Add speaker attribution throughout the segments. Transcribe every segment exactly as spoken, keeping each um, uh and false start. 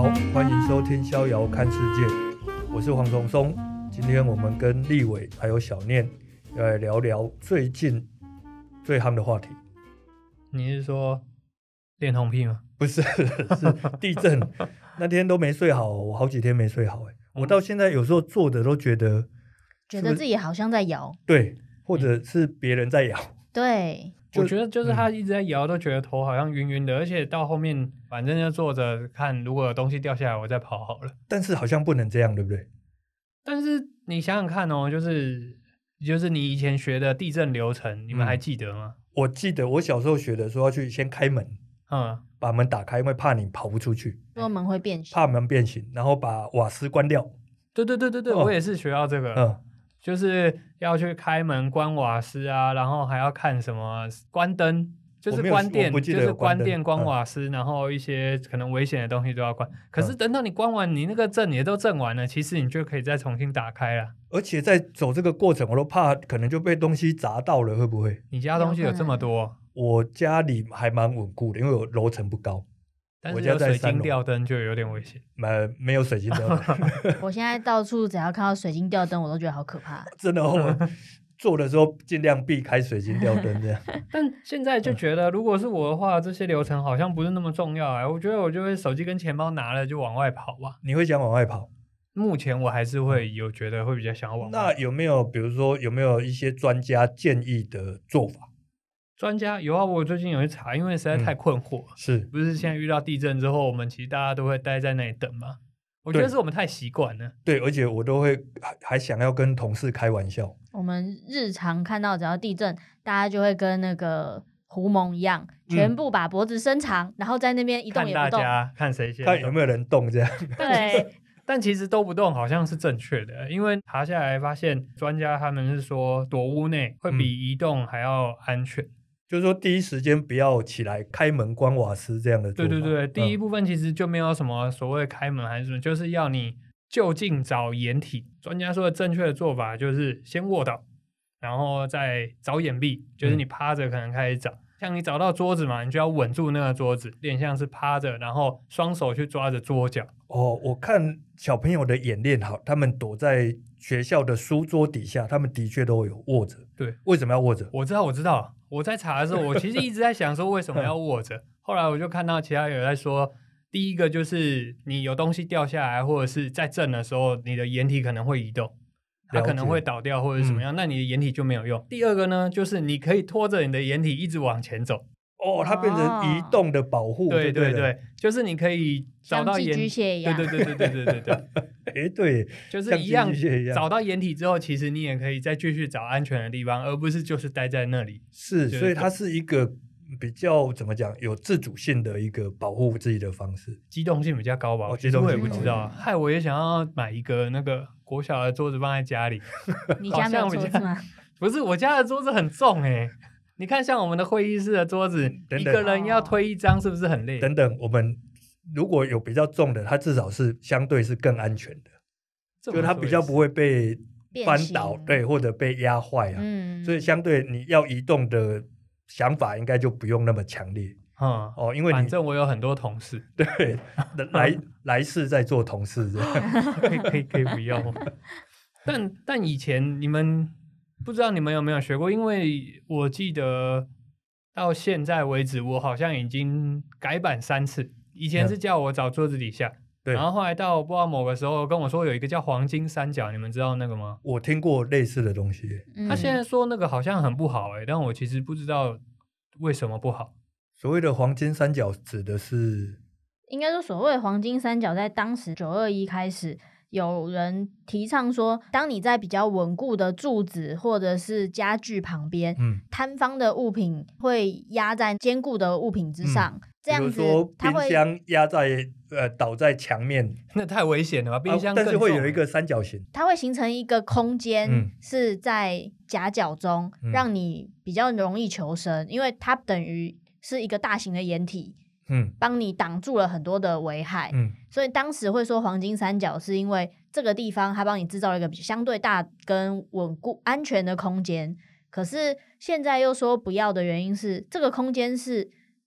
Speaker 1: 欢迎收听逍遥看世界，我是黄崇松。今天我们跟立伟还有小念要来聊聊最近最夯的话题。
Speaker 2: 你是说恋童癖吗？
Speaker 1: 不是，是地震。那天都没睡好，我好几天没睡好、欸、我到现在有时候坐的都觉得
Speaker 3: 觉得自己好像在摇，
Speaker 1: 对，或者是别人在摇、嗯、
Speaker 3: 对，
Speaker 2: 我觉得就是他一直在摇、嗯、都觉得头好像晕晕的，而且到后面反正就坐着看，如果有东西掉下来我再跑好了。
Speaker 1: 但是好像不能这样，对不对？
Speaker 2: 但是你想想看哦，就是就是你以前学的地震流程你们还记得吗？
Speaker 1: 嗯、我记得我小时候学的说要去先开门，嗯，把门打开，因为怕你跑不出去，
Speaker 3: 说门会变形，
Speaker 1: 怕门变形，然后把瓦斯关掉。
Speaker 2: 对对对对对、哦、我也是学到这个，嗯，就是要去开门关瓦斯啊，然后还要看什么关灯，就是关电，就是关电关瓦斯、嗯、然后一些可能危险的东西都要关。可是等到你关完，你那个震也都震完了，其实你就可以再重新打开了。
Speaker 1: 而且在走这个过程我都怕可能就被东西砸到了，会不会？
Speaker 2: 你家东西有这么多？
Speaker 1: 我家里还蛮稳固的，因为我楼层不高，
Speaker 2: 但是有水晶吊灯就有点危险。
Speaker 1: 没没有水晶吊灯
Speaker 3: 我现在到处只要看到水晶吊灯我都觉得好可怕。
Speaker 1: 真的哦，做的时候尽量避开水晶吊灯这样
Speaker 2: 但现在就觉得如果是我的话，这些流程好像不是那么重要、欸、我觉得我就会手机跟钱包拿了就往外跑吧。
Speaker 1: 你会想往外跑？
Speaker 2: 目前我还是会有觉得会比较想要往外跑。
Speaker 1: 那有没有比如说有没有一些专家建议的做法？
Speaker 2: 专家有啊，我最近有去查，因为实在太困惑、嗯、
Speaker 1: 是
Speaker 2: 不是现在遇到地震之后我们其实大家都会待在那里等吗？我觉得是我们太习惯了。
Speaker 1: 对，而且我都会还想要跟同事开玩笑。
Speaker 3: 我们日常看到只要地震大家就会跟那个狐獴一样、嗯、全部把脖子伸长，然后在那边一动也不动，
Speaker 2: 看大家看谁先，
Speaker 1: 看有没有人动这样
Speaker 3: 对
Speaker 2: 但其实都不动好像是正确的，因为爬下来发现专家他们是说躲屋内会比移动还要安全、嗯，
Speaker 1: 就是说第一时间不要起来开门关瓦斯这样的做法。
Speaker 2: 对对对、嗯、第一部分其实就没有什么所谓开门还是什么，就是要你就近找掩体。专家说的正确的做法就是先卧倒，然后再找掩蔽，就是你趴着可能开始找、嗯、像你找到桌子嘛，你就要稳住那个桌子，有点像是趴着，然后双手去抓着桌角。
Speaker 1: 哦，我看小朋友的演练好，他们躲在学校的书桌底下，他们的确都有握着。
Speaker 2: 对，
Speaker 1: 为什么要握着？
Speaker 2: 我知道我知道我在查的时候我其实一直在想说为什么要握着后来我就看到其他人在说，第一个就是你有东西掉下来或者是在震的时候你的掩体可能会移动，它可能会倒掉或者什么样、嗯、那你的掩体就没有用。第二个呢，就是你可以拖着你的掩体一直往前走。
Speaker 1: 哦，它变成移动的保护、哦、
Speaker 2: 对对
Speaker 1: 对,
Speaker 2: 对, 对，就是你可以找到掩体，
Speaker 3: 像寄居蟹一样。
Speaker 2: 对对对对对对对
Speaker 1: 哎对，
Speaker 2: 就是一样，找到掩体之后其实你也可以再继续找安全的地方，而不是就是待在那里。
Speaker 1: 是，所以它是一个比较怎么讲有自主性的一个保护自己的方式，
Speaker 2: 机动性比较高吧。
Speaker 1: 哦，
Speaker 2: 其实我也不知道，害我也想要买一个那个国小的桌子放在家里。
Speaker 3: 你家没有桌子吗？
Speaker 2: 不是，我家的桌子很重哎、欸。你看像我们的会议室的桌子等等一个人要推一张是不是很累？
Speaker 1: 等等，我们如果有比较重的它至少是相对是更安全的，就它比较不会被翻倒，对，或者被压坏啊、嗯、所以相对你要移动的想法应该就不用那么强烈、
Speaker 2: 嗯、哦，因为反正我有很多同事，
Speaker 1: 对来来世再做同事这样
Speaker 2: 可以可以可以不要但但以前你们不知道你们有没有学过，因为我记得到现在为止我好像已经改版三次。以前是叫我找桌子底下、嗯、然后后来到不知道某个时候跟我说有一个叫黄金三角，你们知道那个吗？
Speaker 1: 我听过类似的东西、
Speaker 2: 嗯、他现在说那个好像很不好、欸、但我其实不知道为什么不好。
Speaker 1: 所谓的黄金三角指的是，
Speaker 3: 应该说所谓的黄金三角在当时九二一开始有人提倡说，当你在比较稳固的柱子或者是家具旁边、嗯、摊方的物品会压在坚固的物品之上、嗯、这样子，
Speaker 1: 比如说冰箱压在呃倒在墙面，
Speaker 2: 那太危险了吧？冰箱更重、啊、
Speaker 1: 但是会有一个三角形，
Speaker 3: 它会形成一个空间、嗯、是在夹角中、嗯、让你比较容易求生，因为它等于是一个大型的掩体，嗯，帮你挡住了很多的危害，嗯，所以当时会说黄金三角是因为这个地方它帮你制造了一个相对大跟稳固安全的空间。可是现在又说不要的原因是这个空间是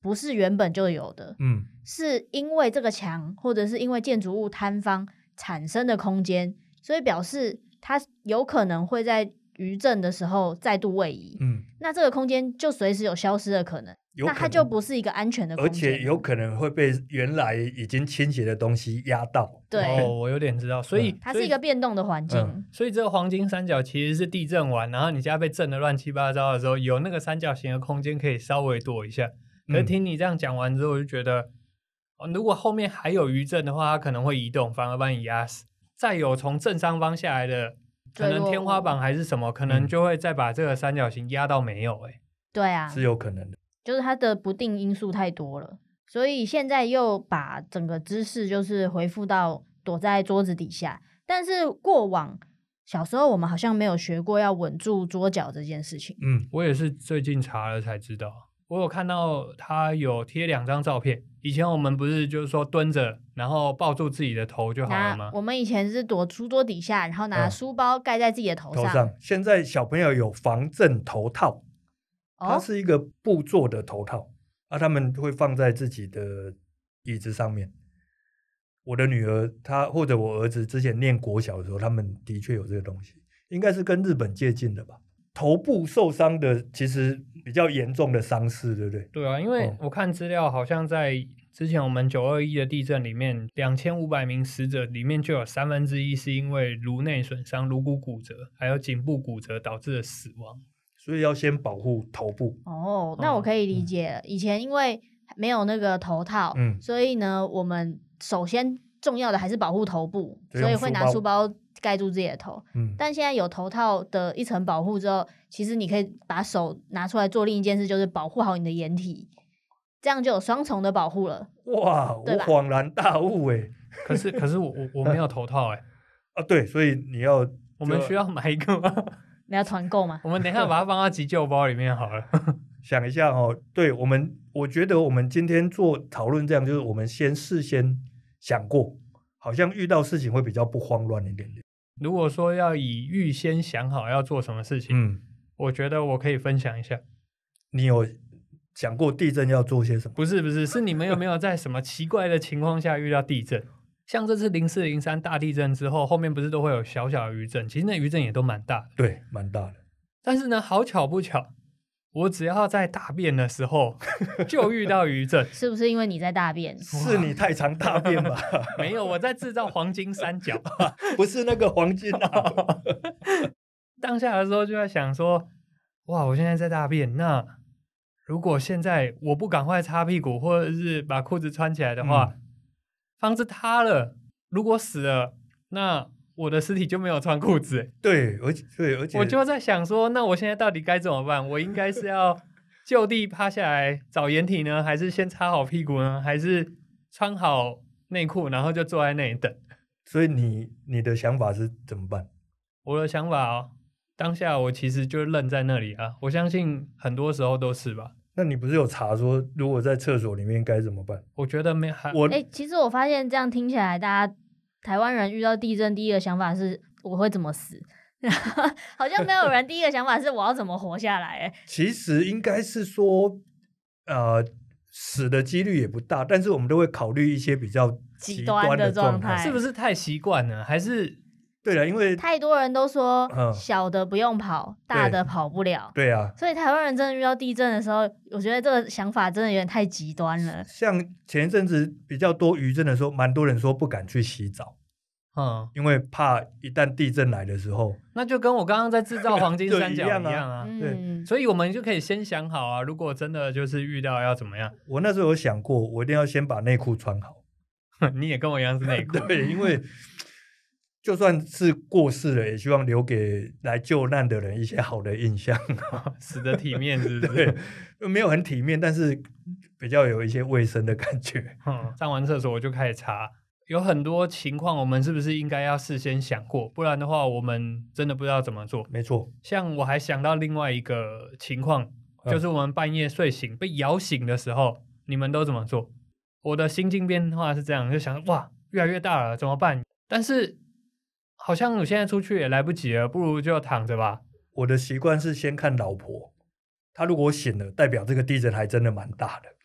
Speaker 3: 不是原本就有的，嗯，是因为这个墙或者是因为建筑物坍方产生的空间，所以表示它有可能会在余震的时候再度位移，嗯，那这个空间就随时有消失的可能，可能那它就不是一个安全的空间，
Speaker 1: 而且有可能会被原来已经倾斜的东西压到。
Speaker 3: 对，
Speaker 2: 哦，我有点知道，所以、嗯、
Speaker 3: 它是一个变动的环境、嗯，
Speaker 2: 所以这个黄金三角其实是地震完，然后你家被震得乱七八糟的时候，有那个三角形的空间可以稍微躲一下。可是听你这样讲完之后，我就觉得、嗯，如果后面还有余震的话，它可能会移动，反而把你压死。再有从正上方下来的，可能天花板还是什么，可能就会再把这个三角形压到没有、欸。哎，
Speaker 3: 对啊，
Speaker 1: 是有可能的，
Speaker 3: 就是它的不定因素太多了，所以现在又把整个姿势就是回复到躲在桌子底下。但是过往小时候我们好像没有学过要稳住桌角这件事情。
Speaker 2: 嗯，我也是最近查了才知道。我有看到他有贴两张照片，以前我们不是就是说蹲着然后抱住自己的头就好了吗？
Speaker 3: 我们以前是躲书桌底下，然后拿书包盖在自己的头上、
Speaker 1: 嗯、头上。现在小朋友有防震头套，它是一个布做的头套、哦、啊，他们会放在自己的椅子上面。我的女儿她或者我儿子之前念国小的时候，他们的确有这个东西，应该是跟日本借鉴的吧。头部受伤的其实比较严重的伤势，对不对？
Speaker 2: 对啊，因为我看资料好像在之前我们九二一的地震里面，两千五百名死者里面就有三分之一是因为颅内损伤、颅骨骨折还有颈部骨折导致的死亡，
Speaker 1: 所以要先保护头部。
Speaker 3: 哦，那我可以理解了、嗯、以前因为没有那个头套、嗯、所以呢我们首先重要的还是保护头部，所以会拿书包盖住自己的头、嗯、但现在有头套的一层保护之后，其实你可以把手拿出来做另一件事，就是保护好你的眼体，这样就有双重的保护了。
Speaker 1: 哇，我恍然大悟耶。
Speaker 2: 可是可是我我没有头套耶。
Speaker 1: 啊对，所以你要
Speaker 2: 我们需要买一个吗？
Speaker 3: 你要团购吗？
Speaker 2: 我们等一下把它放到急救包里面好了。
Speaker 1: 想一下哦，对，我们我觉得我们今天做讨论这样，就是我们先事先想过，好像遇到事情会比较不慌乱一点点。
Speaker 2: 如果说要以预先想好要做什么事情，嗯，我觉得我可以分享一下。
Speaker 1: 你有想过地震要做些什么？
Speaker 2: 不是不是，是你们有没有在什么奇怪的情况下遇到地震？像这次零四零三大地震之后，后面不是都会有小小的余震，其实那余震也都蛮大的。
Speaker 1: 对，蛮大的。
Speaker 2: 但是呢，好巧不巧，我只要在大便的时候就遇到余震。
Speaker 3: 是不是因为你在大便？
Speaker 1: 是你太常大便吧？
Speaker 2: 没有，我在制造黄金三角。
Speaker 1: 不是那个黄金啊。
Speaker 2: 当下的时候就在想说，哇，我现在在大便，那如果现在我不赶快擦屁股或者是把裤子穿起来的话、嗯、房子塌了，如果死了，那我的尸体就没有穿裤子。
Speaker 1: 对，而且对，而且
Speaker 2: 我就在想说，那我现在到底该怎么办？我应该是要就地趴下来找掩体呢，还是先擦好屁股呢，还是穿好内裤然后就坐在那里等？
Speaker 1: 所以你你的想法是怎么办？
Speaker 2: 我的想法哦，当下我其实就愣在那里啊。我相信很多时候都是吧。
Speaker 1: 那你不是有查说如果在厕所里面该怎么办？
Speaker 2: 我觉得没还
Speaker 3: 我哎、欸，其实我发现这样听起来，大家台湾人遇到地震第一个想法是我会怎么死，好像没有人第一个想法是我要怎么活下来、欸。
Speaker 1: 其实应该是说，呃，死的几率也不大，但是我们都会考虑一些比较极端的状态，
Speaker 2: 是不是太习惯了？还是？
Speaker 1: 对了，因为
Speaker 3: 太多人都说小的不用跑、嗯、大的跑不了。
Speaker 1: 对啊，
Speaker 3: 所以台湾人真的遇到地震的时候，我觉得这个想法真的有点太极端了。
Speaker 1: 像前一阵子比较多余震的时候，蛮多人说不敢去洗澡，嗯，因为怕一旦地震来的时候，
Speaker 2: 那就跟我刚刚在制造黄金三角一样啊。
Speaker 1: 样啊对、
Speaker 3: 嗯，
Speaker 2: 所以我们就可以先想好啊，如果真的就是遇到要怎么样。
Speaker 1: 我那时候有想过，我一定要先把内裤穿好。
Speaker 2: 你也跟我一样是内裤。
Speaker 1: 对，因为就算是过世了，也希望留给来救难的人一些好的印象。
Speaker 2: 死得体面是不是？
Speaker 1: 对，没有很体面，但是比较有一些卫生的感觉。
Speaker 2: 嗯，上完厕所我就开始查，有很多情况我们是不是应该要事先想过，不然的话我们真的不知道怎么做。
Speaker 1: 没错，
Speaker 2: 像我还想到另外一个情况，就是我们半夜睡醒被摇醒的时候，你们都怎么做？我的心境变化是这样，就想哇，越来越大了，怎么办？但是好像我现在出去也来不及了，不如就躺着吧。
Speaker 1: 我的习惯是先看老婆，她如果醒了，代表这个地震还真的蛮大的。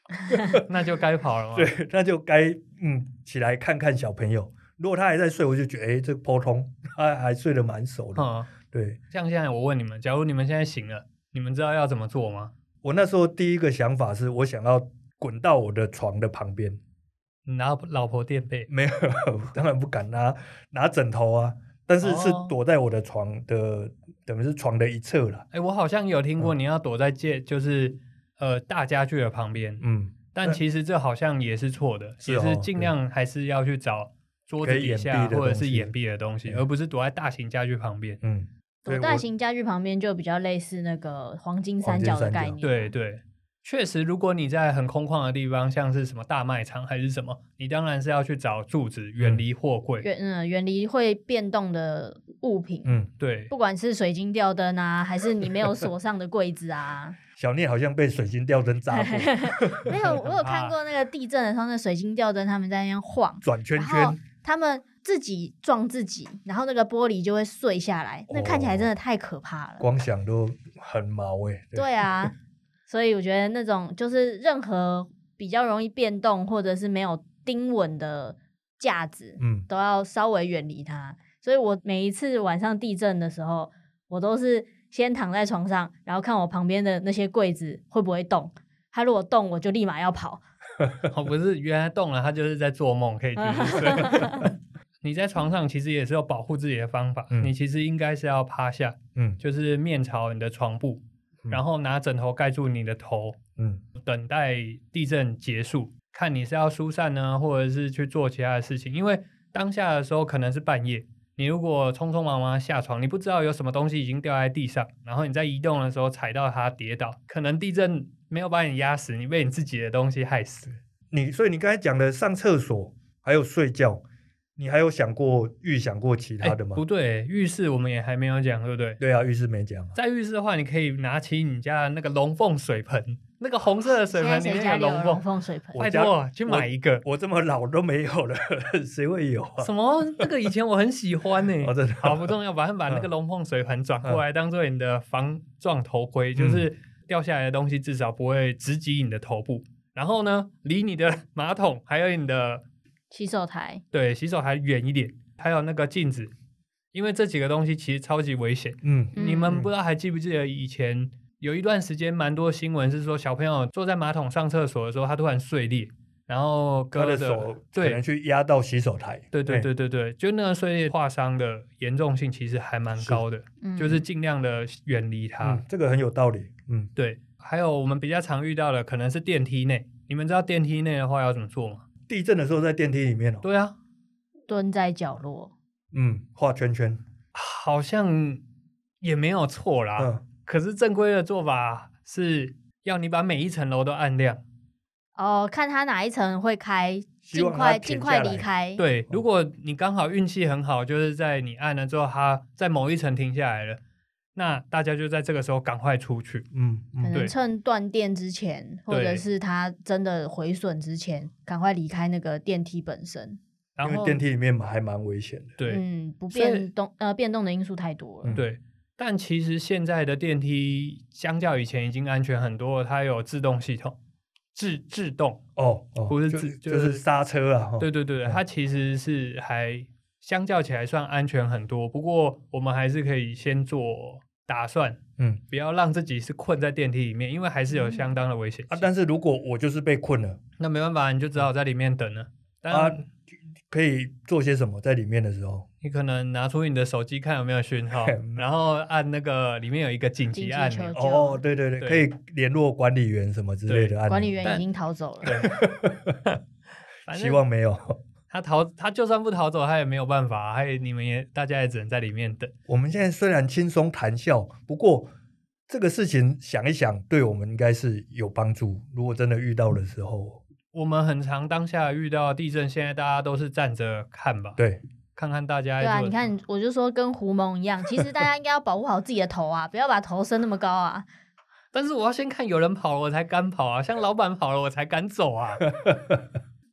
Speaker 2: 那就该跑了嘛。
Speaker 1: 对，那就该嗯起来看看小朋友。如果他还在睡，我就觉得哎，这个普通，他还睡得蛮熟的。嗯，对。
Speaker 2: 像现在我问你们，假如你们现在醒了，你们知道要怎么做吗？
Speaker 1: 我那时候第一个想法是我想要滚到我的床的旁边，
Speaker 2: 拿老婆垫被。
Speaker 1: 没有，当然不敢拿拿枕头啊，但是是躲在我的床的，哦、等于是床的一侧啦。
Speaker 2: 哎，我好像有听过你要躲在街，就是呃大家具的旁边。嗯，但其实这好像也是错的，其实尽量还是要去找桌子底下或者是掩蔽的东西，而不是躲在大型家具旁边。嗯，
Speaker 3: 躲大型家具旁边就比较类似那个黄金三角的概念。
Speaker 2: 对对，确实，如果你在很空旷的地方，像是什么大卖场还是什么，你当然是要去找柱子，远离货柜，
Speaker 3: 远嗯远离会变动的物品。
Speaker 2: 嗯，对，
Speaker 3: 不管是水晶吊灯啊，还是你没有锁上的柜子啊。
Speaker 1: 小聂好像被水晶吊灯砸过。
Speaker 3: 没有，我有看过那个地震的时候，那水晶吊灯他们在那边晃
Speaker 1: 转圈圈，
Speaker 3: 他们自己撞自己，然后那个玻璃就会碎下来，那看起来真的太可怕了，
Speaker 1: 光想都很毛哎、欸。
Speaker 3: 对啊，所以我觉得那种就是任何比较容易变动或者是没有钉稳的架子，嗯，都要稍微远离它。所以我每一次晚上地震的时候，我都是先躺在床上，然后看我旁边的那些柜子会不会动，它如果动我就立马要跑。
Speaker 2: 哦，不是，原来动了，他就是在做梦，可以继续睡。你在床上其实也是有保护自己的方法，嗯、你其实应该是要趴下，嗯，就是面朝你的床部，嗯、然后拿枕头盖住你的头，嗯，等待地震结束，看你是要疏散呢，或者是去做其他的事情。因为当下的时候可能是半夜，你如果匆匆忙忙下床，你不知道有什么东西已经掉在地上，然后你在移动的时候踩到它跌倒，可能地震没有把你压死，你被你自己的东西害死。
Speaker 1: 你所以你刚才讲的上厕所还有睡觉，你还有想过预想过其他的吗？
Speaker 2: 不对，浴室我们也还没有讲，对不对？
Speaker 1: 对啊，浴室没讲、啊。
Speaker 2: 在浴室的话，你可以拿起你家的那个龙凤水盆，那个红色的水盆里面有
Speaker 3: 龙凤水盆，
Speaker 2: 拜托去买一个。
Speaker 1: 我, 我这么老都没有了，谁会有啊？
Speaker 2: 什么？那个以前我很喜欢呢、欸。
Speaker 1: 哦，真的。
Speaker 2: 好，不重要，反正把那个龙凤水盆转过来，当做你的防撞头盔，嗯、就是掉下来的东西至少不会直击你的头部。然后呢，离你的马桶还有你的
Speaker 3: 洗手台，
Speaker 2: 对，洗手台远一点，还有那个镜子，因为这几个东西其实超级危险。嗯，你们不知道还记不记得以前有一段时间蛮多新闻是说小朋友坐在马桶上厕所的时候，他突然碎裂，然后割
Speaker 1: 的手可能去压到洗手台。
Speaker 2: 对对对对对，就那个碎裂划伤的严重性其实还蛮高的，是就是尽量的远离它、
Speaker 1: 嗯。这个很有道理。嗯，
Speaker 2: 对。还有我们比较常遇到的可能是电梯内，你们知道电梯内的话要怎么做吗？
Speaker 1: 地震的时候在电梯里面哦。
Speaker 2: 对啊，
Speaker 3: 蹲在角落，
Speaker 1: 嗯，画圈圈，
Speaker 2: 好像也没有错啦。嗯，可是正规的做法是要你把每一层楼都按亮。
Speaker 3: 哦，看他哪一层会开，尽快尽快离开。
Speaker 2: 对，如果你刚好运气很好，就是在你按了之后，它在某一层停下来了。那大家就在这个时候赶快出去，
Speaker 3: 嗯，可能趁断电之前，或者是它真的毁损之前，赶快离开那个电梯本身。
Speaker 1: 因为电梯里面还蛮危险的，
Speaker 2: 对，
Speaker 3: 嗯，不变动呃变动的因素太多了，
Speaker 2: 嗯、对。但其实现在的电梯相较以前已经安全很多了，它有自动系统，制制动
Speaker 1: 哦，哦
Speaker 2: 不是自
Speaker 1: 就、就是刹车啊，
Speaker 2: 对对对，它其实是还相较起来算安全很多。不过我们还是可以先做打算，嗯，不要让自己是困在电梯里面，因为还是有相当的危险性、
Speaker 1: 嗯、啊。但是如果我就是被困了，
Speaker 2: 那没办法，你就只好在里面等了。
Speaker 1: 啊，可以做些什么在里面的时候？
Speaker 2: 你可能拿出你的手机看有没有讯号，然后按那个里面有一个紧急按钮。
Speaker 1: 哦，对对 对, 对，可以联络管理员什么之类的按钮。
Speaker 3: 管理员已经逃走了。
Speaker 1: 对希望没有。
Speaker 2: 他逃，他就算不逃走，他也没有办法，还有你们也，大家也只能在里面等。
Speaker 1: 我们现在虽然轻松谈笑，不过这个事情想一想，对我们应该是有帮助。如果真的遇到的时候，
Speaker 2: 我们很常当下遇到地震，现在大家都是站着看吧？
Speaker 1: 对，
Speaker 2: 看看大家。
Speaker 3: 对啊，你看，我就说跟胡蒙一样，其实大家应该要保护好自己的头啊，不要把头伸那么高啊。
Speaker 2: 但是我要先看有人跑了，我才敢跑啊；像老板跑了，我才敢走啊。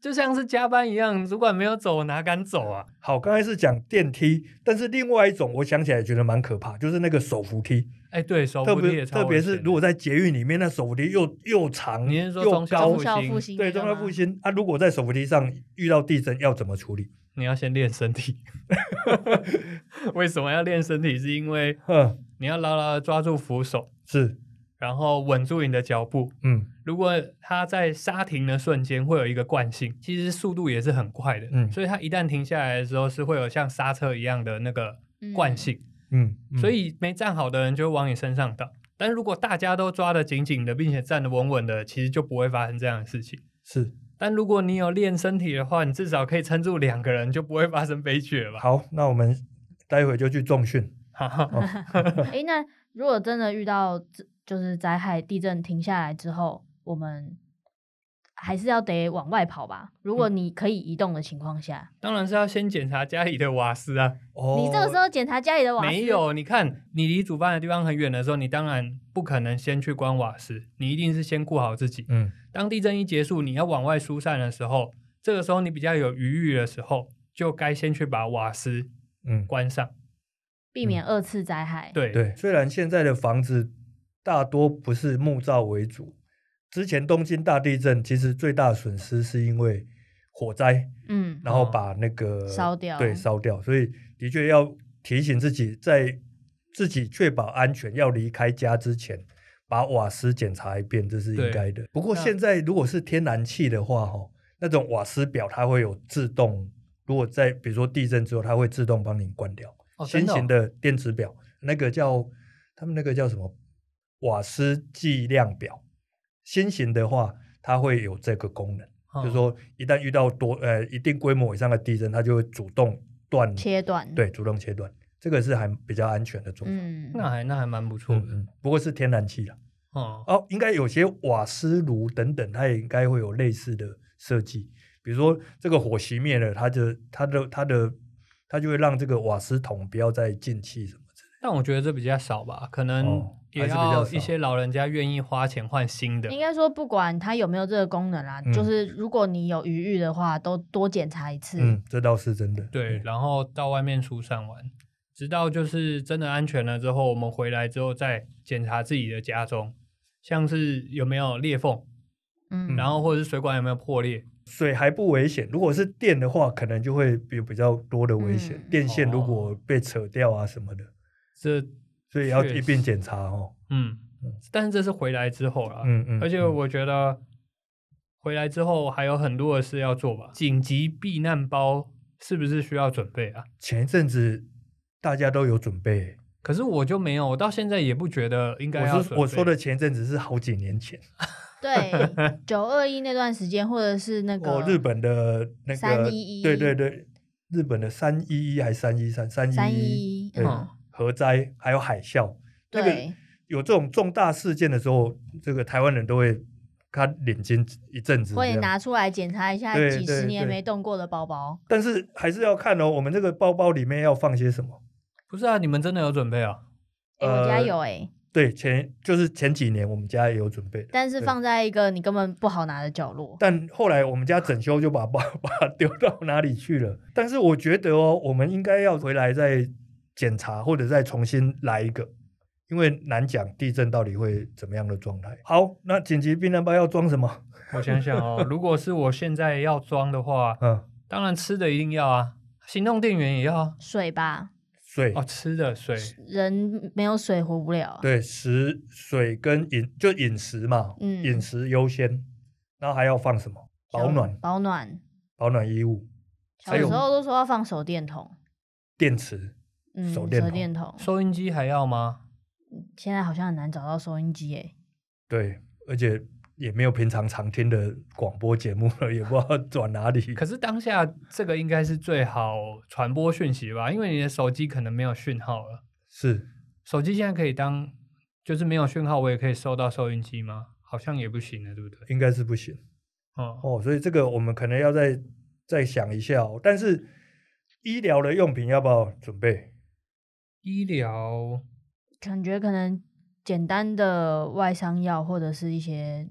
Speaker 2: 就像是加班一样，主管没有走，我哪敢走啊？
Speaker 1: 好，刚才是讲电梯，但是另外一种我想起来觉得蛮可怕，就是那个手扶梯。
Speaker 2: 哎、欸，对，手扶梯也超危险的，
Speaker 1: 特别是如果在捷运里面，那手扶梯又又长
Speaker 2: 你是说
Speaker 1: 又高，
Speaker 3: 中校复兴
Speaker 1: 对，中校复兴啊，如果在手扶梯上遇到地震要怎么处理？
Speaker 2: 你要先练身体。为什么要练身体？是因为你要牢牢的抓住扶手，
Speaker 1: 是。
Speaker 2: 然后稳住你的脚步。
Speaker 1: 嗯，
Speaker 2: 如果它在刹停的瞬间会有一个惯性，其实速度也是很快的。嗯，所以它一旦停下来的时候，是会有像刹车一样的那个惯性。
Speaker 1: 嗯，嗯
Speaker 2: 所以没站好的人就会往你身上倒。但如果大家都抓得紧紧的，并且站得稳稳的，其实就不会发生这样的事情。
Speaker 1: 是。
Speaker 2: 但如果你有练身体的话，你至少可以撑住两个人，就不会发生悲剧了吧？
Speaker 1: 好，那我们待会就去重训。
Speaker 3: 哎、哦欸，那如果真的遇到就是灾害地震停下来之后，我们还是要得往外跑吧？如果你可以移动的情况下，
Speaker 2: 当然是要先检查家里的瓦斯啊。
Speaker 1: 哦，
Speaker 3: 你这个时候检查家里的瓦斯？
Speaker 2: 没有，你看你离煮饭的地方很远的时候，你当然不可能先去关瓦斯，你一定是先顾好自己。
Speaker 1: 嗯，
Speaker 2: 当地震一结束，你要往外疏散的时候，这个时候你比较有余裕的时候，就该先去把瓦斯嗯关上，
Speaker 3: 避免二次灾害。
Speaker 2: 对
Speaker 1: 对，虽然现在的房子大多不是木造为主，之前东京大地震其实最大的损失是因为火灾，嗯，然后把那个
Speaker 3: 烧掉，
Speaker 1: 对，烧掉，所以的确要提醒自己，在自己确保安全要离开家之前，把瓦斯检查一遍，这是应该的。不过现在如果是天然气的话，哈，那种瓦斯表它会有自动，如果在比如说地震之后，它会自动帮你关掉。
Speaker 2: 哦，
Speaker 1: 新型的电子表，那个叫他们那个叫什么？瓦斯计量表，新型的话，它会有这个功能，哦、就是说一旦遇到多呃一定规模以上的地震，它就会主动断
Speaker 3: 切断，
Speaker 1: 对，主动切断，这个是还比较安全的做法。
Speaker 2: 嗯，那还那还蛮不错的、
Speaker 1: 嗯，不过是天然气啦。
Speaker 2: 哦
Speaker 1: 哦，应该有些瓦斯炉等等，它也应该会有类似的设计，比如说这个火熄灭了，它的它的它的它就会让这个瓦斯桶不要再进气什么之类的。
Speaker 2: 但我觉得这比较少吧，可能、哦。也要一些老人家愿意花钱换新的。
Speaker 3: 应该说，不管它有没有这个功能啦、嗯，就是如果你有余裕的话，都多检查一次。
Speaker 1: 嗯，这倒是真的。
Speaker 2: 对，然后到外面疏散完，直到就是真的安全了之后，我们回来之后再检查自己的家中，像是有没有裂缝，嗯，然后或者是水管有没有破裂。
Speaker 1: 水还不危险，如果是电的话，可能就会有比较多的危险。嗯、电线如果被扯掉啊什么的，
Speaker 2: 这。
Speaker 1: 所以要一并检查哦。
Speaker 2: 嗯，但是这是回来之后啦。嗯嗯。而且我觉得回来之后还有很多的事要做吧。紧急避难包是不是需要准备啊？
Speaker 1: 前一阵子大家都有准备，
Speaker 2: 可是我就没有，我到现在也不觉得应该要准备。
Speaker 1: 我, 我说的前一阵子是好几年前。
Speaker 3: 对，九二一那段时间，或者是那个、
Speaker 1: 哦、日本的那个
Speaker 3: 三一一，
Speaker 1: 对对对，日本的三一一还是三一三三
Speaker 3: 三
Speaker 1: 一
Speaker 3: 一，
Speaker 1: 嗯。核灾还有海啸，那个有这种重大事件的时候，这个台湾人都会看领巾一阵子，
Speaker 3: 会拿出来检查一下几十年没动过的包包。
Speaker 1: 但是还是要看哦，我们这个包包里面要放些什么？
Speaker 2: 不是啊，你们真的有准备啊？
Speaker 3: 欸、我家有哎、欸。
Speaker 1: 对，前就是前几年我们家也有准备，
Speaker 3: 但是放在一个你根本不好拿的角落。
Speaker 1: 但后来我们家整修就把包把它丢到哪里去了。但是我觉得哦，我们应该要回来再检查，或者再重新来一个，因为难讲地震到底会怎么样的状态。好，那紧急避难包要装什么？
Speaker 2: 我想想哦，如果是我现在要装的话，嗯，当然吃的一定要啊，行动电源也要啊，
Speaker 3: 水吧，
Speaker 1: 水
Speaker 2: 哦，吃的水，
Speaker 3: 人没有水活不了。
Speaker 1: 对，食水跟饮就饮食嘛，嗯，饮食优先，然后还要放什么？保暖，
Speaker 3: 保暖，
Speaker 1: 保暖衣物。
Speaker 3: 小时候都说要放手电筒、
Speaker 1: 电池。
Speaker 3: 嗯，
Speaker 1: 手电筒、
Speaker 3: 手电筒、
Speaker 2: 收音机还要吗？
Speaker 3: 现在好像很难找到收音机诶。
Speaker 1: 对，而且也没有平常常听的广播节目了，也不知道转哪里。
Speaker 2: 可是当下这个应该是最好传播讯息吧，因为你的手机可能没有讯号了。
Speaker 1: 是，
Speaker 2: 手机现在可以当就是没有讯号，我也可以收到收音机吗？好像也不行了，对不对？
Speaker 1: 应该是不行。哦哦，所以这个我们可能要再再想一下哦。但是医疗的用品要不要准备？
Speaker 2: 医疗
Speaker 3: 感觉可能简单的外伤药或者是一些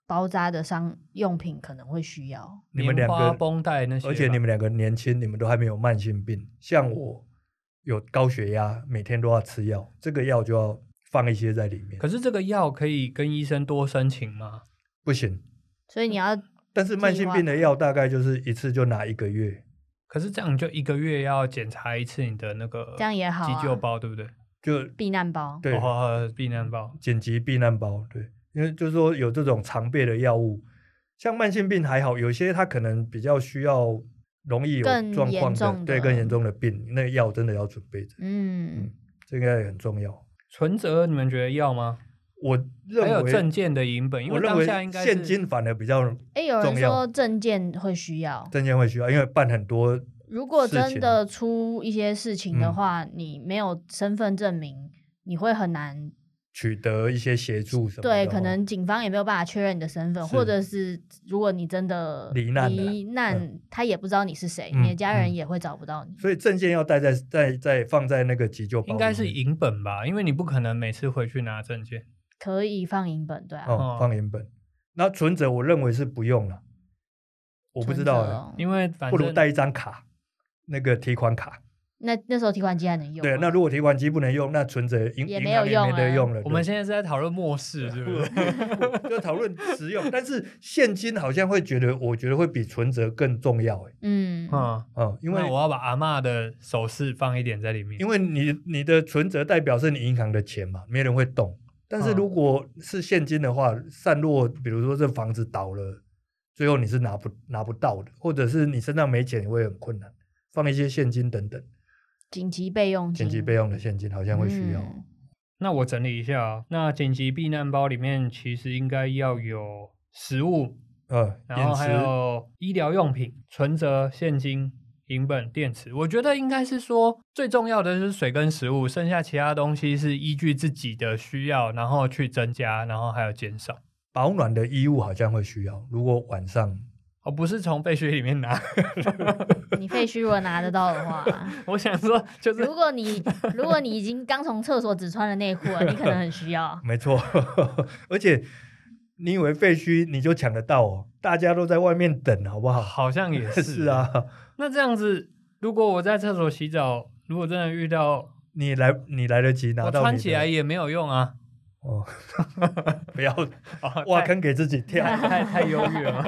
Speaker 3: 包扎的商用品可能会需要。
Speaker 1: 你们两个
Speaker 2: 绷带那些，
Speaker 1: 而且你们两个年轻，你们都还没有慢性病，像我有高血压，每天都要吃药，这个药就要放一些在里面。
Speaker 2: 可是这个药可以跟医生多申请吗？
Speaker 1: 不行，
Speaker 3: 所以你要。
Speaker 1: 但是慢性病的药大概就是一次就拿一个月。
Speaker 2: 可是这样就一个月要检查一次你的那个，
Speaker 3: 这样也好、啊，
Speaker 2: 急救包对不对？
Speaker 1: 就
Speaker 3: 避难包，
Speaker 1: 对，
Speaker 2: 哦、避难包，
Speaker 1: 紧急避难包，对，因为就是说有这种常备的药物，像慢性病还好，有些它可能比较需要容易有状况的，对，更严重的病，那个药真的要准备着。嗯嗯，这个也很重要。
Speaker 2: 存折你们觉得要吗？
Speaker 1: 我认为
Speaker 2: 还有证件的影本，因为当下应该是
Speaker 1: 现金反而比较重要。
Speaker 3: 哎，有人说证件会需要，
Speaker 1: 证件会需要，因为办很多。
Speaker 3: 如果真的出一些事情的话，嗯、你没有身份证明，你会很难
Speaker 1: 取得一些协助什么的。
Speaker 3: 对，可能警方也没有办法确认你的身份，或者是如果你真的
Speaker 1: 罹难，
Speaker 3: 罹难、嗯，他也不知道你是谁、嗯，你的家人也会找不到你。
Speaker 1: 所以证件要带在在在放在那个急救包，
Speaker 2: 应该是影本吧，因为你不可能每次回去拿证件。
Speaker 3: 可以放影本，对啊，
Speaker 1: 哦，放影本。那存折我认为是不用了，我不知道、
Speaker 3: 哦，
Speaker 2: 因为反正
Speaker 1: 不如带一张卡，那个提款卡。
Speaker 3: 那那时候提款机还能用、啊？
Speaker 1: 对，那如果提款机不能用，那存折
Speaker 3: 也没有用了。
Speaker 1: 没得用了。
Speaker 2: 我们现在是在讨论末世，是不是？
Speaker 1: 就讨论实用，但是现金好像会觉得，我觉得会比存折更重要。嗯
Speaker 2: 嗯嗯，因为我要把阿嬷的首饰放一点在里面，
Speaker 1: 因为你你的存折代表是你银行的钱嘛，没人会动。但是如果是现金的话，散落，比如说这房子倒了，最后你是拿不拿不到的，或者是你身上没钱，也会很困难。放一些现金等等，
Speaker 3: 紧急备用金，
Speaker 1: 紧急备用的现金好像会需要。嗯、
Speaker 2: 那我整理一下、啊，那紧急避难包里面其实应该要有食物，
Speaker 1: 呃，
Speaker 2: 然后还有医疗用品、存折、现金。银本、电池，我觉得应该是说最重要的是水跟食物，剩下其他东西是依据自己的需要，然后去增加，然后还有减少。
Speaker 1: 保暖的衣物好像会需要，如果晚上
Speaker 2: 哦，不是从废墟里面拿。
Speaker 3: 你废墟如果拿得到的话，
Speaker 2: 我想说就是，
Speaker 3: 如果你如果你已经刚从厕所只穿了内裤了，你可能很需要。
Speaker 1: 没错，而且你以为废墟你就抢得到哦？大家都在外面等，好不好？
Speaker 2: 好像也是。
Speaker 1: 是啊。
Speaker 2: 那这样子，如果我在厕所洗澡，如果真的遇到
Speaker 1: 你来，你来得及拿到你的，
Speaker 2: 我穿起来也没有用啊。
Speaker 1: 哦，不要挖坑给自己跳，
Speaker 2: 太太太忧郁了。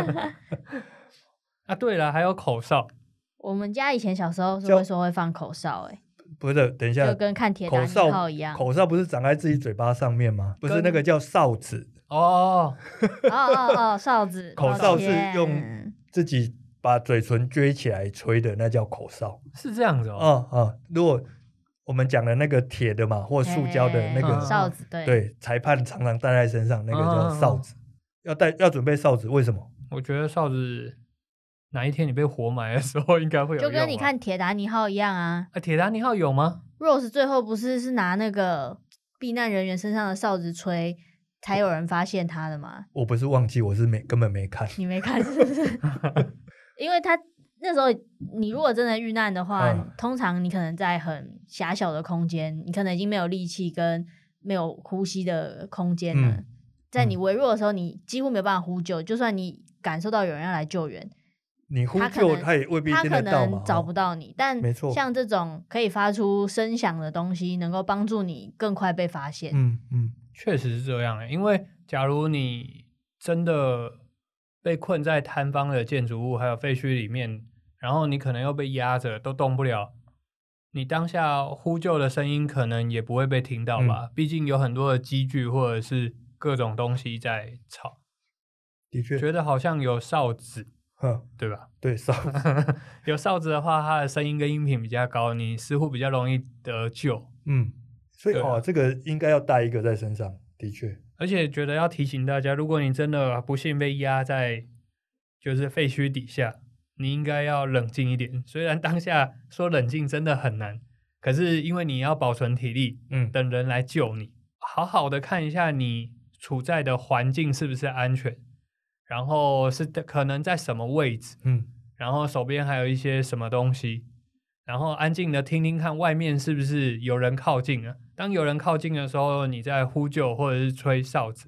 Speaker 2: 啊，对了，还有口哨。
Speaker 3: 我们家以前小时候是会说会放口哨、欸，哎，
Speaker 1: 不是，等一下，
Speaker 3: 就跟看铁达尼号一样。
Speaker 1: 口哨不是长在自己嘴巴上面吗？不是那个叫哨子
Speaker 3: 哦哦哦哦，哨子。
Speaker 1: 口哨是用自己把嘴唇撅起来吹的，那叫口哨。
Speaker 2: 是这样子哦。
Speaker 1: 啊、嗯嗯，如果我们讲的那个铁的嘛，或塑胶的那个
Speaker 3: 哨子，对
Speaker 1: 对，裁判常常戴在身上，那个叫哨子。要带要准备哨子，为什么？
Speaker 2: 我觉得哨子哪一天你被活埋的时候，应该会有用、啊。
Speaker 3: 就跟你看铁达尼号一样啊。
Speaker 2: 啊，铁达尼号有吗
Speaker 3: ？Rose 最后不是是拿那个避难人员身上的哨子吹，才有人发现他的吗？
Speaker 1: 我不是忘记，我是没根本没看。
Speaker 3: 你没看是不是？因为他那时候，你如果真的遇难的话、嗯，通常你可能在很狭小的空间，你可能已经没有力气跟没有呼吸的空间了。嗯、在你微弱的时候，你几乎没有办法呼救。就算你感受到有人要来救援，
Speaker 1: 你呼救他也未必听得到嘛。
Speaker 3: 他可能找不到你，但像这种可以发出声响的东西，能够帮助你更快被发现。
Speaker 1: 嗯嗯，
Speaker 2: 确实是这样、欸。因为假如你真的被困在坍方的建筑物还有废墟里面，然后你可能又被压着都动不了，你当下呼救的声音可能也不会被听到吧、嗯、毕竟有很多的机具或者是各种东西在吵。
Speaker 1: 的确
Speaker 2: 觉得好像有哨子，对吧？
Speaker 1: 对，哨子
Speaker 2: 有哨子的话，它的声音跟音频比较高，你似乎比较容易得救。
Speaker 1: 嗯，所以哦，这个应该要带一个在身上，的确。
Speaker 2: 而且觉得要提醒大家，如果你真的不幸被压在就是废墟底下，你应该要冷静一点。虽然当下说冷静真的很难，可是因为你要保存体力，嗯，等人来救你，好好的看一下你处在的环境是不是安全，然后是可能在什么位置，嗯，然后手边还有一些什么东西，然后安静的听听看外面是不是有人靠近了。当有人靠近的时候，你再呼救或者是吹哨子，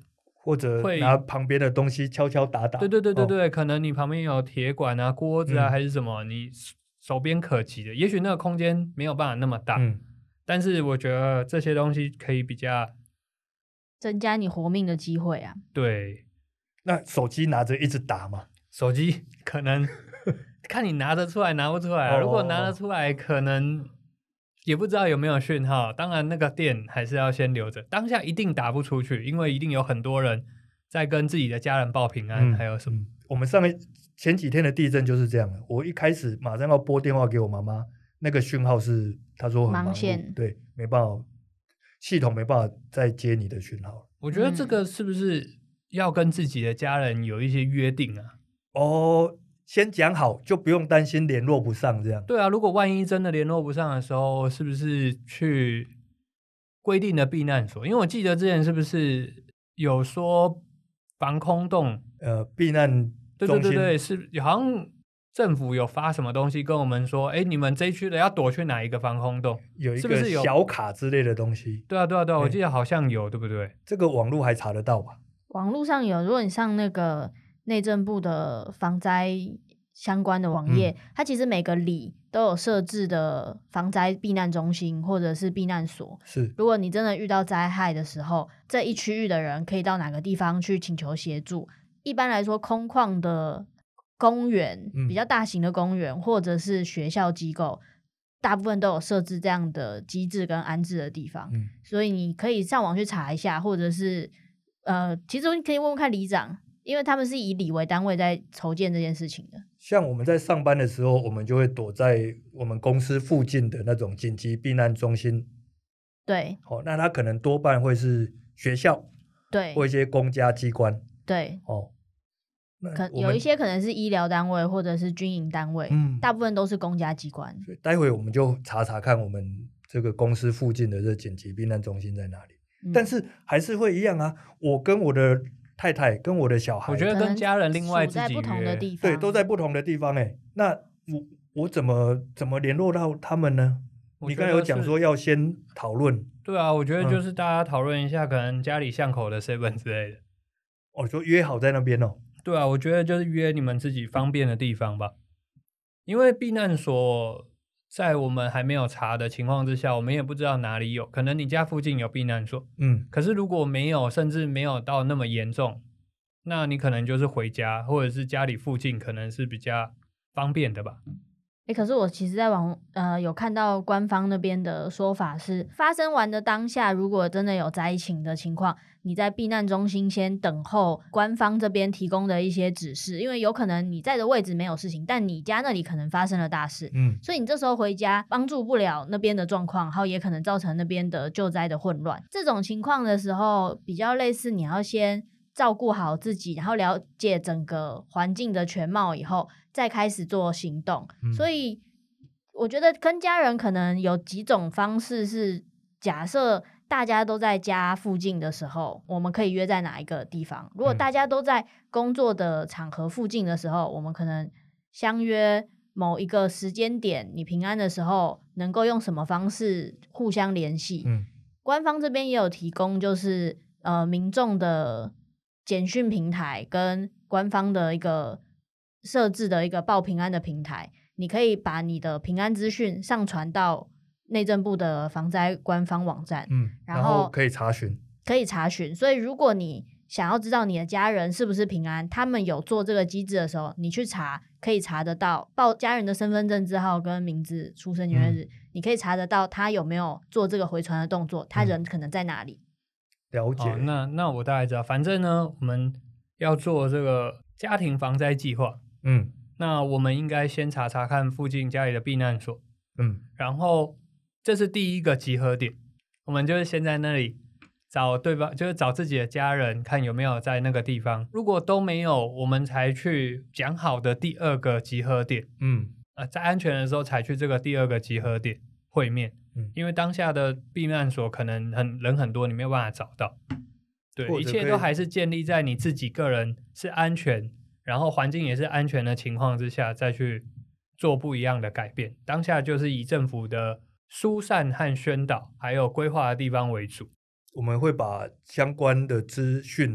Speaker 1: 或者拿旁边的东西敲敲打打。
Speaker 2: 对对对对对、哦，可能你旁边有铁管啊、锅子啊、嗯、还是什么，你手边可及的，也许那个空间没有办法那么大，嗯，但是我觉得这些东西可以比较
Speaker 3: 增加你活命的机会啊。
Speaker 2: 对，
Speaker 1: 那手机拿着一直打吗？
Speaker 2: 手机可能看你拿得出来拿不出来啊。如果拿得出来，可能也不知道有没有讯号。当然，那个电还是要先留着。当下一定打不出去，因为一定有很多人在跟自己的家人报平安。嗯、还有什么？嗯、
Speaker 1: 我们上面前几天的地震就是这样的。我一开始马上要拨电话给我妈妈，那个讯号是她说很忙碌，对，没办法，系统没办法再接你的讯号。
Speaker 2: 我觉得这个是不是要跟自己的家人有一些约定啊？
Speaker 1: 哦，先讲好，就不用担心联络不上这样。
Speaker 2: 对啊，如果万一真的联络不上的时候，是不是去规定的避难所？因为我记得之前是不是有说防空洞，
Speaker 1: 呃，避难
Speaker 2: 中心，对对对对，是好像政府有发什么东西跟我们说，哎，你们这一区的要躲去哪一个防空洞？
Speaker 1: 有一个小卡之类的东西。
Speaker 2: 对啊对啊对啊，我记得好像有，对不对？
Speaker 1: 这个网络还查得到吧？
Speaker 3: 网络上有，如果你上那个内政部的防灾相关的网页、嗯、它其实每个里都有设置的防灾避难中心或者是避难所。
Speaker 1: 是，
Speaker 3: 如果你真的遇到灾害的时候，这一区域的人可以到哪个地方去请求协助。一般来说，空旷的公园、嗯、比较大型的公园或者是学校机构，大部分都有设置这样的机制跟安置的地方、嗯、所以你可以上网去查一下，或者是呃，其实你可以问问看里长，因为他们是以里为单位在筹建这件事情的。
Speaker 1: 像我们在上班的时候，我们就会躲在我们公司附近的那种紧急避难中心。
Speaker 3: 对，
Speaker 1: 哦，那它可能多半会是学校，
Speaker 3: 对，
Speaker 1: 或一些公家机关，
Speaker 3: 对，
Speaker 1: 哦，
Speaker 3: 可有一些可能是医疗单位或者是军营单位，嗯，大部分都是公家机关。
Speaker 1: 所以待会我们就查查看我们这个公司附近的这紧急避难中心在哪里。嗯、但是还是会一样啊，我跟我的太太跟我的小孩，
Speaker 2: 我觉得跟家人另外自己
Speaker 3: 在不同的地方，
Speaker 1: 对，都在不同的地方。哎，那我我怎么怎么联络到他们呢？你刚才有讲说要先讨论。
Speaker 2: 对啊，我觉得就是大家讨论一下、嗯，可能家里巷口的 seven 之类的。
Speaker 1: 哦，就约好在那边哦。
Speaker 2: 对啊，我觉得就是约你们自己方便的地方吧。因为避难所在我们还没有查的情况之下，我们也不知道哪里有，可能你家附近有避难所，嗯，可是如果没有，甚至没有到那么严重，那你可能就是回家，或者是家里附近可能是比较方便的吧。
Speaker 3: 欸、可是我其实在网呃有看到官方那边的说法是，发生完的当下，如果真的有灾情的情况，你在避难中心先等候官方这边提供的一些指示，因为有可能你在的位置没有事情，但你家那里可能发生了大事，嗯，所以你这时候回家帮助不了那边的状况，然后也可能造成那边的救灾的混乱。这种情况的时候，比较类似你要先照顾好自己，然后了解整个环境的全貌以后，再开始做行动、嗯、所以我觉得跟家人可能有几种方式，是假设大家都在家附近的时候，我们可以约在哪一个地方。如果大家都在工作的场合附近的时候、嗯、我们可能相约某一个时间点，你平安的时候能够用什么方式互相联系、嗯、官方这边也有提供，就是呃民众的简讯平台跟官方的一个设置的一个报平安的平台，你可以把你的平安资讯上传到内政部的防灾官方网站，嗯，
Speaker 1: 然后, 然后可以查询，
Speaker 3: 可以查询。所以如果你想要知道你的家人是不是平安，他们有做这个机制的时候，你去查可以查得到，报家人的身份证字号跟名字、出生年月日、嗯，你可以查得到他有没有做这个回传的动作，他人可能在哪里。
Speaker 1: 嗯、了解。
Speaker 2: 哦、那那我大概知道，反正呢，我们要做这个家庭防灾计划。嗯，那我们应该先查查看附近家里的避难所，嗯，然后这是第一个集合点，我们就是先在那里找对方，就是找自己的家人，看有没有在那个地方。如果都没有，我们才去讲好的第二个集合点，嗯，呃，在安全的时候才去这个第二个集合点会面，嗯，因为当下的避难所可能很人很多，你没有办法找到，对，一切都还是建立在你自己个人是安全，然后环境也是安全的情况之下，再去做不一样的改变。当下就是以政府的疏散和宣导还有规划的地方为主。
Speaker 1: 我们会把相关的资讯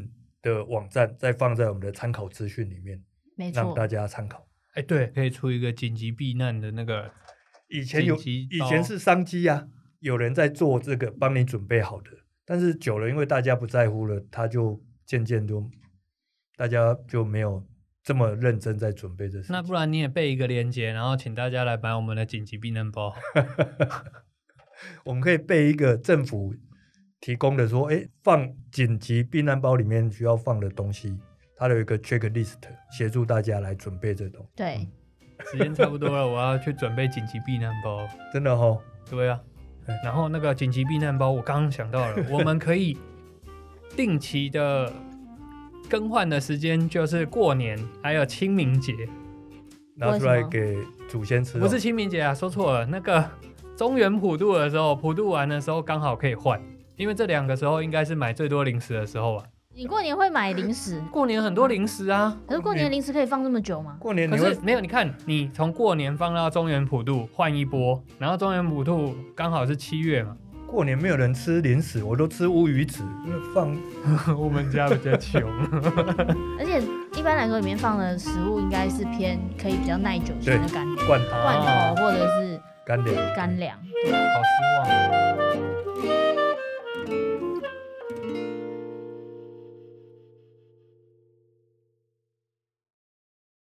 Speaker 1: 的网站再放在我们的参考资讯里面，
Speaker 3: 没错，
Speaker 1: 让大家参考。
Speaker 2: 哎，对，可以出一个紧急避难的那个。
Speaker 1: 以前有，以前是商机啊，有人在做这个，帮你准备好的。但是久了，因为大家不在乎了，他就渐渐就大家就没有这么认真在准备这事情。
Speaker 2: 那不然你也备一个链接，然后请大家来买我们的紧急避难包。
Speaker 1: 我们可以备一个政府提供的说，哎，放紧急避难包里面需要放的东西，它有一个 checklist 协助大家来准备这东西。
Speaker 3: 对。嗯，
Speaker 2: 时间差不多了，我要去准备紧急避难包。
Speaker 1: 真的哦？
Speaker 2: 对啊。然后那个紧急避难包，我刚刚想到了，我们可以定期的更换的时间，就是过年还有清明节，
Speaker 1: 拿出来给祖先吃。
Speaker 2: 不是清明节啊，说错了，那个中元普渡的时候，普渡完的时候刚好可以换，因为这两个时候应该是买最多零食的时候啊。
Speaker 3: 你过年会买零食？
Speaker 2: 过年很多零食啊。
Speaker 3: 可是过年零食可以放这么久吗？
Speaker 1: 过年
Speaker 2: 可是没有，你看你从过年放到中元普渡换一波，然后中元普渡刚好是七月嘛。
Speaker 1: 过年没有人吃零食，我都吃乌鱼子，因为放
Speaker 2: 我们家比较穷。
Speaker 3: 而且一般来说，里面放的食物应该是偏可以比较耐久性的干粮、
Speaker 1: 罐头、
Speaker 3: 罐头或者是
Speaker 1: 干粮。
Speaker 3: 干粮，
Speaker 2: 好失望。